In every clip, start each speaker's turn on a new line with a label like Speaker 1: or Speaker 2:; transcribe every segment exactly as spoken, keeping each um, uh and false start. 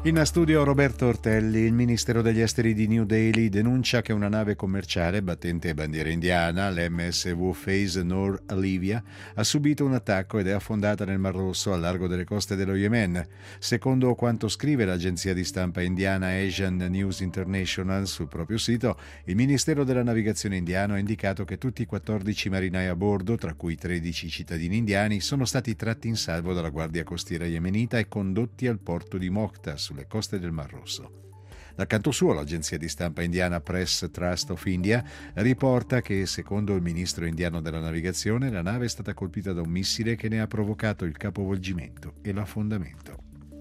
Speaker 1: In studio Roberto Ortelli. Il Ministero degli Esteri di New Delhi denuncia che una nave commerciale battente bandiera indiana, l'M S V Faiz Noor Alivia, ha subito un attacco ed è affondata nel Mar Rosso al largo delle coste dello Yemen. Secondo quanto scrive l'agenzia di stampa indiana Asian News International sul proprio sito, il Ministero della Navigazione indiano ha indicato che tutti i quattordici marinai a bordo, tra cui tredici cittadini indiani, sono stati tratti in salvo dalla Guardia Costiera yemenita e condotti al porto di Mokhtar, sulle coste del Mar Rosso. Dal canto suo, l'agenzia di stampa indiana Press Trust of India riporta che, secondo il ministro indiano della navigazione, la nave è stata colpita da un missile che ne ha provocato il capovolgimento e l'affondamento.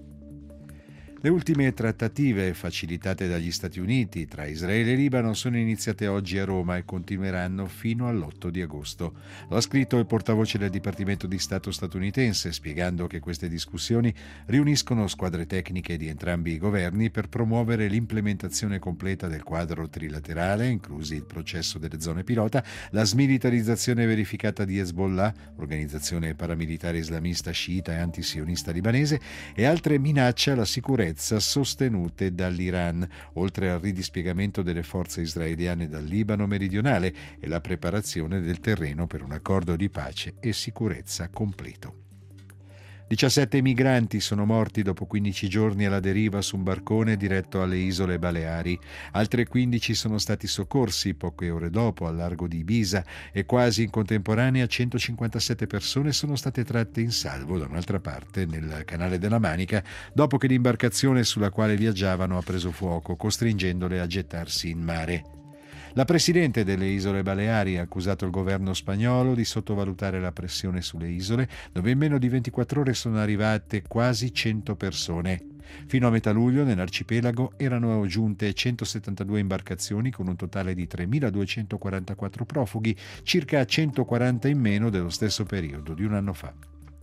Speaker 1: Le ultime trattative facilitate dagli Stati Uniti tra Israele e Libano sono iniziate oggi a Roma e continueranno fino all'otto di agosto. Lo ha scritto il portavoce del Dipartimento di Stato statunitense, spiegando che queste discussioni riuniscono squadre tecniche di entrambi i governi per promuovere l'implementazione completa del quadro trilaterale, inclusi il processo delle zone pilota, la smilitarizzazione verificata di Hezbollah, organizzazione paramilitare islamista sciita e antisionista libanese, e altre minacce alla sicurezza sostenute dall'Iran, oltre al ridispiegamento delle forze israeliane dal Libano meridionale e la preparazione del terreno per un accordo di pace e sicurezza completo. diciassette migranti sono morti dopo quindici giorni alla deriva su un barcone diretto alle isole Baleari. Altre quindici sono stati soccorsi poche ore dopo al largo di Ibiza e quasi in contemporanea centocinquantasette persone sono state tratte in salvo da un'altra parte nel Canale della Manica dopo che l'imbarcazione sulla quale viaggiavano ha preso fuoco, costringendole a gettarsi in mare. La presidente delle Isole Baleari ha accusato il governo spagnolo di sottovalutare la pressione sulle isole, dove in meno di ventiquattro ore sono arrivate quasi cento persone. Fino a metà luglio nell'arcipelago erano giunte centosettantadue imbarcazioni con un totale di tremiladuecentoquarantaquattro profughi, circa centoquaranta in meno dello stesso periodo di un anno fa.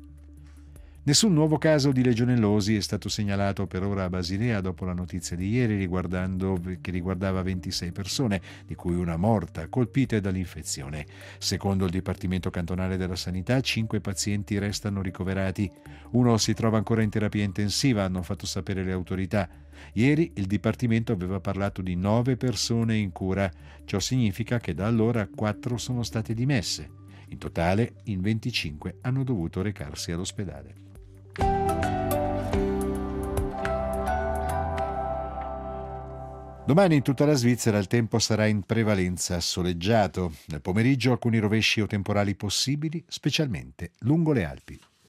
Speaker 1: Nessun nuovo caso di legionellosi è stato segnalato per ora a Basilea dopo la notizia di ieri riguardando, che riguardava ventisei persone, di cui una morta, colpite dall'infezione. Secondo il Dipartimento Cantonale della Sanità, cinque pazienti restano ricoverati. Uno si trova ancora in terapia intensiva, hanno fatto sapere le autorità. Ieri il Dipartimento aveva parlato di nove persone in cura. Ciò significa che da allora quattro sono state dimesse. In totale, in venticinque hanno dovuto recarsi all'ospedale. Domani in tutta la Svizzera il tempo sarà in prevalenza soleggiato. Nel pomeriggio alcuni rovesci o temporali possibili, specialmente lungo le Alpi.